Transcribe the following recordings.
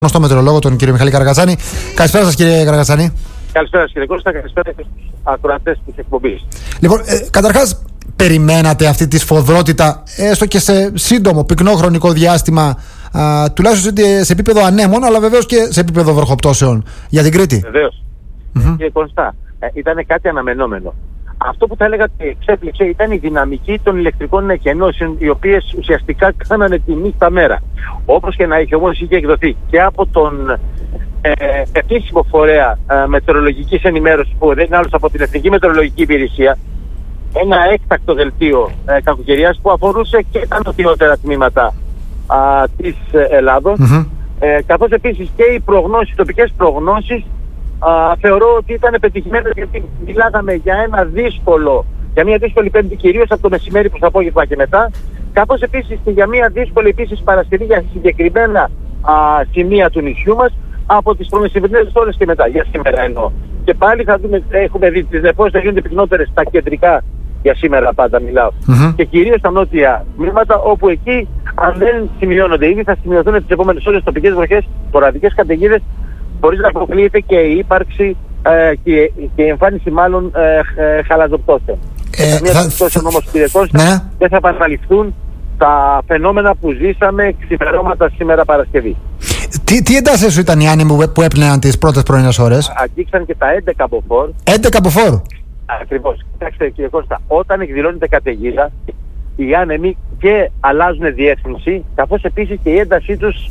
Στο μετεωρολόγο, τον κύριο Μιχάλη Καρακατσάνη. Καλησπέρα σας, κύριε Καρακατσάνη. Καλησπέρα σας, κύριε Κώστα. Καλησπέρα και στους ακροατές της εκπομπής. Λοιπόν, καταρχάς, περιμένατε αυτή τη σφοδρότητα, έστω και σε σύντομο, πυκνό χρονικό διάστημα, τουλάχιστον σε επίπεδο ανέμων, αλλά βεβαίως και σε επίπεδο βροχοπτώσεων για την Κρήτη? Βεβαίως. Κύριε Κώστα, ήταν κάτι αναμενόμενο. Αυτό που θα έλεγα ότι εξέπληξε ήταν η δυναμική των ηλεκτρικών εκενώσεων, οι οποίες ουσιαστικά κάνανε τη νύχτα μέρα. Όπως και να έχει, όμως είχε εκδοθεί και από τον επίσημο φορέα μετεωρολογικής ενημέρωσης, που δεν είναι άλλος από την Εθνική Μετεωρολογική Υπηρεσία, ένα έκτακτο δελτίο κακοκαιριάς που αφορούσε και τα νοτιότερα τμήματα της Ελλάδος, καθώς επίσης και οι προγνώσεις, οι τοπικές προγνώσεις, θεωρώ ότι ήταν πετυχημένες, γιατί μιλάγαμε για για μια δύσκολη Πέμπτη, κυρίως από το μεσημέρι προς το απόγευμα και μετά, καθώς επίσης και για μια δύσκολη επίσης Παρασκευή για συγκεκριμένα σημεία του νησιού μας από τις προμεσημερινές ώρες και μετά, για σήμερα εννοώ. Και πάλι θα δούμε, έχουμε δει τις νεφώσεις να γίνονται πυκνότερες στα κεντρικά, για σήμερα πάντα μιλάω, και κυρίως στα νότια τμήματα, όπου εκεί αν δεν σημειώνονται ήδη θα σημειωθούν τις επόμενες ώρες τοπικές βροχές, ποραδικές καταιγίδες, χωρίς να αποκλείεται και η ύπαρξη και η εμφάνιση μάλλον χαλαζοπτώσεων. Μια πτώσεων όμως, κύριε Κώστα, δεν θα επαναληφθούν τα φαινόμενα που ζήσαμε ξημερώματα σήμερα Παρασκευή. Τι εντάσεις ήταν οι άνεμοι που έπλαιναν τις πρώτες πρωινές ώρες? Αγγίξαν και τα 11 μποφόρ. 11 μποφόρ. Ακριβώς. Κοιτάξτε, κύριε Κώστα, όταν εκδηλώνεται καταιγίδα, οι άνεμοι και αλλάζουν διεύθυνση, καθώς επίσης και η έντασή τους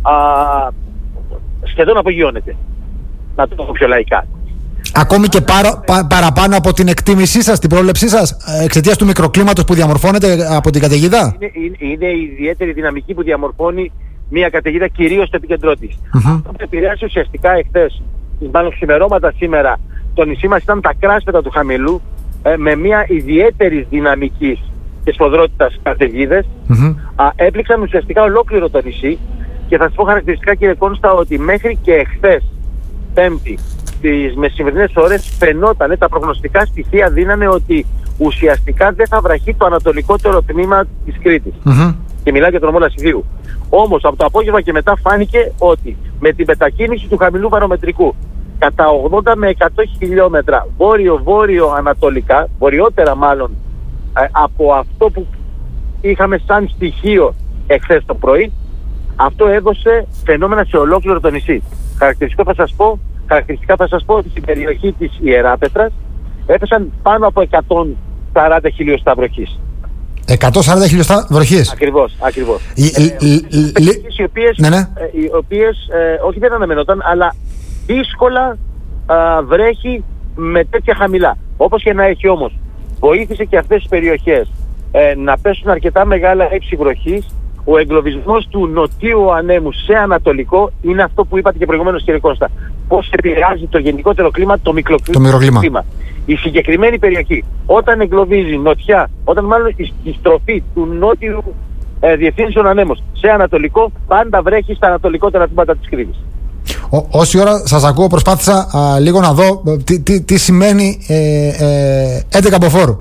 σχεδόν απογειώνεται. Να το πω πιο λαϊκά. Ακόμη και παραπάνω από την εκτίμησή σας, την πρόβλεψή σας, εξαιτίας του μικροκλίματος που διαμορφώνεται από την καταιγίδα? Είναι η ιδιαίτερη δυναμική που διαμορφώνει μια καταιγίδα, κυρίως στο επίκεντρό της. Αυτό που επηρεάσει ουσιαστικά εχθές, μάλλον ξημερώματα σήμερα, το νησί μας ήταν τα κράσπετα του χαμηλού, με μια ιδιαίτερη δυναμική και σφοδρότητας καταιγίδες. Έπληξαν ουσιαστικά ολόκληρο το νησί, και θα σας πω χαρακτηριστικά, κύριε Κόνστα, ότι μέχρι και εχθές Πέμπτη στις μεσημερινές ώρες φαινόταν, τα προγνωστικά στοιχεία δίνανε ότι ουσιαστικά δεν θα βραχεί το ανατολικότερο τμήμα της Κρήτης. Και μιλάω για τον νομό Λασιδιού. Όμως από το απόγευμα και μετά φάνηκε ότι με την μετακίνηση του χαμηλού βαρομετρικού κατά 80 με 100 χιλιόμετρα βόρειο-βόρειο-ανατολικά, βορειότερα μάλλον από αυτό που είχαμε σαν στοιχείο εχθές το πρωί, αυτό έδωσε φαινόμενα σε ολόκληρο το νησί. Χαρακτηριστικά θα σας πω ότι στην περιοχή της Ιεράπετρας έπεσαν πάνω από 140 χιλιοστά βροχής. 140 χιλιοστά βροχής. Ακριβώς. Οι οποίες όχι δεν αναμενόταν, αλλά δύσκολα βρέχει με τέτοια χαμηλά. Όπως και να έχει όμως, βοήθησε και αυτές τις περιοχές να πέσουν αρκετά μεγάλα ύψη βροχής. Ο εγκλωβισμός του νοτίου ανέμου σε ανατολικό είναι αυτό που είπατε και προηγουμένως, κύριε Κώστα. Πώς επηρεάζει το γενικότερο κλίμα, το μικροκλίμα. Η συγκεκριμένη περιοχή, όταν εγκλωβίζει νοτιά, όταν μάλλον η στροφή του νότιου διευθύνσεων ανέμους σε ανατολικό, πάντα βρέχει στα ανατολικότερα τμήματα της Κρήτης. Όση ώρα σας ακούω, προσπάθησα λίγο να δω τι σημαίνει 11 μποφόρ.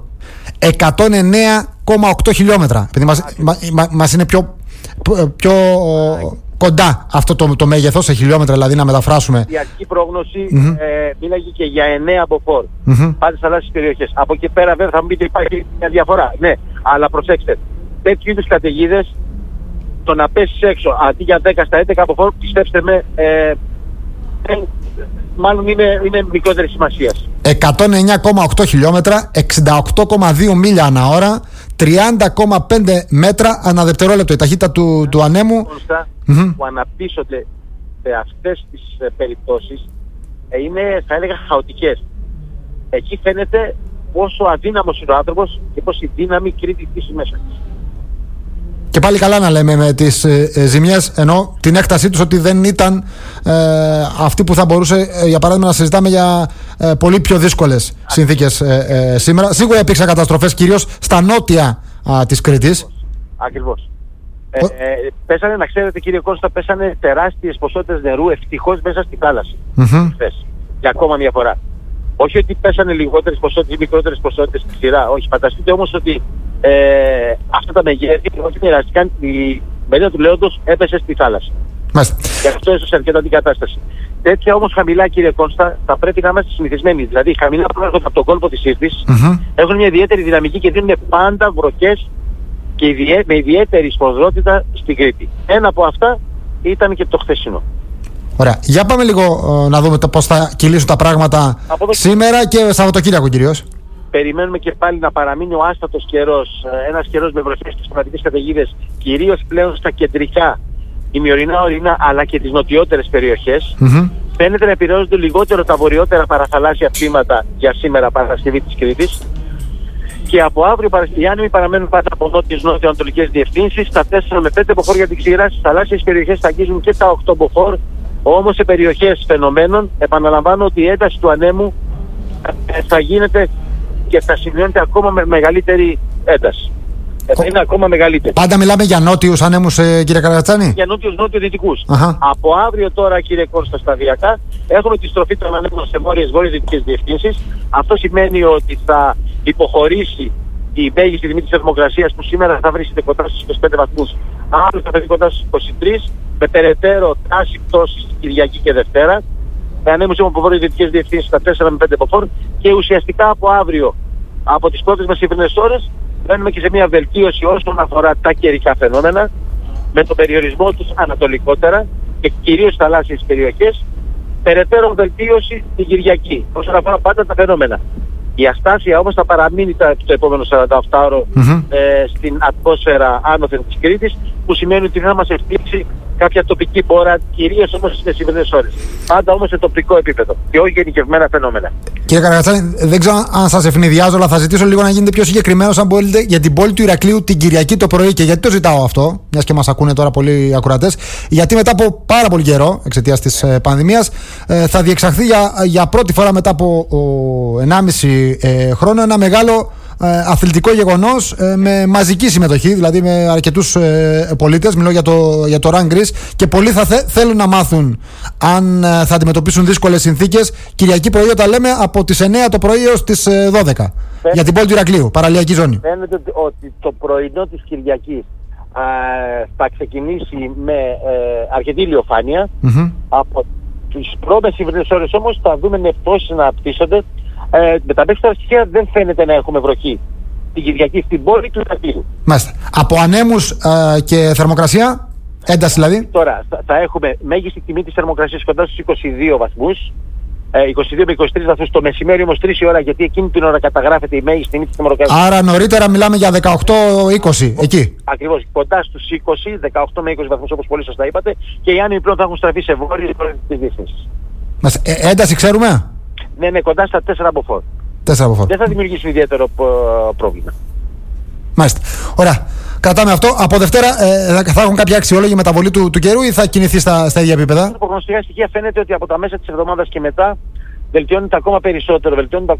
109,8 χιλιόμετρα. Επειδή μας είναι πιο κοντά αυτό το μέγεθος, σε χιλιόμετρα δηλαδή, να μεταφράσουμε. Η αρχική πρόγνωση μίλαγε και για 9 μποφόρ. Πάτε σε άλλες περιοχές. Από εκεί πέρα βέβαια θα μου πείτε υπάρχει μια διαφορά. Ναι, αλλά προσέξτε. Τέτοιου είδους καταιγίδες, το να πέσεις έξω αντί για 10 στα 11 μποφόρ, πιστέψτε με, μάλλον είναι μικρότερη σημασία. 109,8 χιλιόμετρα, 68,2 μίλια ανά ώρα, 30,5 μέτρα ανά δευτερόλεπτο η ταχύτητα του ανέμου. Που αναπτύσσονται σε αυτές τις περιπτώσεις είναι, θα έλεγα, χαοτικές. Εκεί φαίνεται πόσο αδύναμος είναι ο άνθρωπος και πώς η δύναμη κρύβει πίσω μέσα της. Και πάλι καλά να λέμε με τις ζημιές, ενώ την έκτασή τους, ότι δεν ήταν αυτή που θα μπορούσε, για παράδειγμα, να συζητάμε για πολύ πιο δύσκολες συνθήκες σήμερα. Σίγουρα υπήρξαν καταστροφές, κυρίως στα νότια της Κρήτης. Ακριβώς. Πέσανε, να ξέρετε, κύριε Κώστα, πέσανε τεράστιες ποσότητες νερού ευτυχώς μέσα στη θάλασσα. Για ακόμα μια φορά. Όχι ότι πέσανε λιγότερες ποσότητες ή μικρότερες ποσότητες στη σειρά. Όχι, φανταστείτε όμως ότι αυτά τα μεγέθη όχι μοιραστηκαν, η μερίδα του λέοντος έπεσε στη θάλασσα. Και αυτό έσωσε αρκετά την κατάσταση. Τέτοια όμως χαμηλά, κύριε Κώστα, θα πρέπει να είμαστε συνηθισμένοι. Δηλαδή, χαμηλά που έρχονται από τον κόλπο της Ήρτης έχουν μια ιδιαίτερη δυναμική και δίνουν πάντα βροχές και με ιδιαίτερη σπονδρότητα στην Κρήτη. Ένα από αυτά ήταν και το χθεσινό. Ωραία. Για πάμε λίγο να δούμε πώς θα κυλήσουν τα πράγματα σήμερα και Σαββατοκύριακο κυρίως. Περιμένουμε και πάλι να παραμείνει ο άστατος καιρός, ένας καιρός με βροχές και σπονδρατικές καταιγίδες, κυρίως πλέον στα κεντρικά, ημιορεινά, ορεινά, αλλά και τις νοτιότερες περιοχές. Φαίνεται να επηρεάζονται λιγότερο τα βορειότερα παραθαλάσσια τμήματα για σήμερα Παρασκευή της Κρήτης. Και από αύριο οι άνεμοι παραμένουν πάντα από νότιες νότιο-ανατολικές διευθύνσεις. Στα 4 με 5 μποφόρ για την ξηρά, στις θαλάσσιες περιοχές θα αγγίζουν και τα 8 μποφόρ. Όμως σε περιοχές φαινομένων, επαναλαμβάνω ότι η ένταση του ανέμου θα γίνεται και θα σημειώνεται ακόμα με μεγαλύτερη ένταση. Θα είναι ακόμα μεγαλύτερη. Πάντα μιλάμε για νότιους ανέμους, κύριε Καρακατσάνη. Για νότιους νότιο-δυτικούς. Από αύριο τώρα, κύριε Κώστα, σταδιακά έχουμε τη στροφή των ανέμων σε βόρειες-δυτικές διευθύνσεις. Αυτό σημαίνει ότι θα υποχωρήσει η μέγιστη τιμή της θερμοκρασίας που σήμερα θα βρίσκεται κοντά στους 25 βαθμούς. Αύριο θα βρει κοντά στους 23, με περαιτέρω τάση πτώσης Κυριακή και Δευτέρα. Με ανέμους από βόρειες-δυτικές διευθύνσεις στα 4 με 5 μποφόρ και ουσιαστικά από αύριο, από τις πρώτες μεσημβρινές ώρες, μπαίνουμε και σε μια βελτίωση όσον αφορά τα καιρικά φαινόμενα, με τον περιορισμό τους ανατολικότερα και κυρίως θαλάσσιες περιοχές, περαιτέρω βελτίωση την Κυριακή, όσον αφορά πάντα τα φαινόμενα. Η αστάθεια όμως θα παραμείνει το επόμενο 48ωρο στην ατμόσφαιρα άνωθεν της Κρήτης, που σημαίνει ότι θα μας εκπλήξει κάποια τοπική μπόρα, κυρίως όμως στις μεσημβρινές ώρες. Πάντα όμως σε τοπικό επίπεδο και όχι γενικευμένα φαινόμενα. Κύριε Καρακατσάνη, δεν ξέρω αν σας ευνηδιάζω, αλλά θα ζητήσω λίγο να γίνετε πιο συγκεκριμένος, αν μπορείτε, για την πόλη του Ηρακλείου την Κυριακή το πρωί. Και γιατί το ζητάω αυτό, μιας και μας ακούνε τώρα πολλοί ακροατές, γιατί μετά από πάρα πολύ καιρό, εξαιτίας της πανδημίας, θα διεξαχθεί για πρώτη φορά μετά από 1,5 χρόνο ένα μεγάλο αθλητικό γεγονός με μαζική συμμετοχή, δηλαδή με αρκετούς πολίτες. Μιλώ για το Run Greece, και πολλοί θα θέλουν να μάθουν αν θα αντιμετωπίσουν δύσκολες συνθήκες. Κυριακή πρωί, όταν λέμε από τις 9 το πρωί έως τις 12 για την πόλη του Ηρακλείου, παραλιακή ζώνη. Φαίνεται ότι το πρωινό της Κυριακής θα ξεκινήσει με αρκετή ηλιοφάνεια. Από τις πρώτες ημερές ώρες όμως θα δούμε νεφώσεις να απτύσσονται. Με τα μέχρι στοιχεία δεν φαίνεται να έχουμε βροχή την Κυριακή στην πόλη του Ηρακλείου. Μάλιστα. Από ανέμους και θερμοκρασία, ένταση δηλαδή. Τώρα θα έχουμε μέγιστη τιμή της θερμοκρασίας κοντά στους 22 βαθμούς, 22 με 23 βαθμούς το μεσημέρι, όμως 3 η ώρα, γιατί εκείνη την ώρα καταγράφεται η μέγιστη τιμή της θερμοκρασίας. Άρα νωρίτερα μιλάμε για 18-20 εκεί. Ακριβώς, κοντά στους 20, 18 με 20 βαθμούς όπως πολύ σωστά είπατε, και οι άνεμοι πλέον θα έχουν στραφεί σε βόρειες της διεύθυνσης. Ένταση ξέρουμε. Ναι, κοντά στα 4 μποφόρ. Δεν θα δημιουργήσει ιδιαίτερο πρόβλημα. Μάλιστα. Ωραία. Κρατάμε αυτό. Από Δευτέρα θα έχουν κάποια αξιόλογη μεταβολή του καιρού ή θα κινηθεί στα ίδια επίπεδα? Από προγνωστικά στοιχεία φαίνεται ότι από τα μέσα της εβδομάδας και μετά βελτιώνεται ακόμα περισσότερο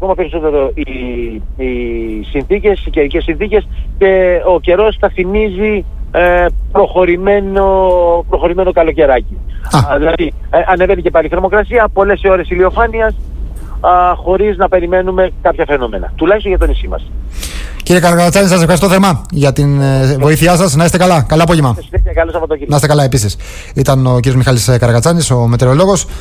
οι συνθήκες, οι καιρικές συνθήκες, και ο καιρός θα θυμίζει προχωρημένο καλοκαιράκι. Δηλαδή ανεβαίνει και πάλι η θερμοκρασία, πολλές ώρες ηλιοφάνειας, χωρίς να περιμένουμε κάποια φαινόμενα, τουλάχιστον για το νησί μας. Κύριε Καρακατσάνη, σας ευχαριστώ θερμά για την βοήθειά σας. Να είστε καλά. Καλό απόγευμα. Καλό Σαββατοκύριακο. Να είστε καλά επίσης. Ήταν ο κύριος Μιχάλης Καρακατσάνης, ο μετεωρολόγος.